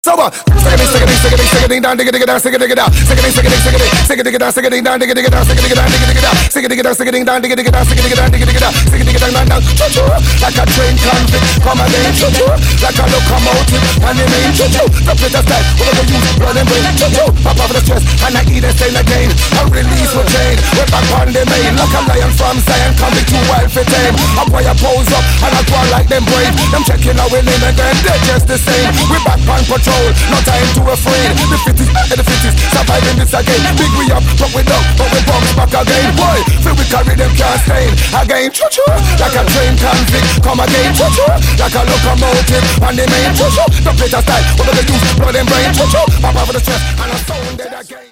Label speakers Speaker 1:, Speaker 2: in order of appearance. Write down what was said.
Speaker 1: So what? Sing-a-ding, down, digga-digga-down, sing-a-digga-down, sing-a-ding, down, sing-a-ding, down, digga-digga-down, sing-a-digga-down, down, digga-digga-down, sing-a-digga-down, down, choo-choo, like a train convict, come again, choo-choo, like a locomotive, and the main choo-choo, the British style, we're gonna use blood and brain, choo-choo, pop off the stress, and I eat and stay again, I release with chain, we're back on the main, like a lion from Zion, coming too wild for tame, up where you pose up, and I go like them brave, them checking our name again, they're just the same, we're back on patrol. No time to afraid. The fittest, surviving this again. Big we up, but we down, but we bounce back again. Boy, feel we carry them can't stain. Again, choo-choo, like a train convict. Come again, choo-choo, like a locomotive. And the main choo-choo, the British style, we're gonna use blood and brain. Choo-choo, pop over the stress, and I'm so dead again.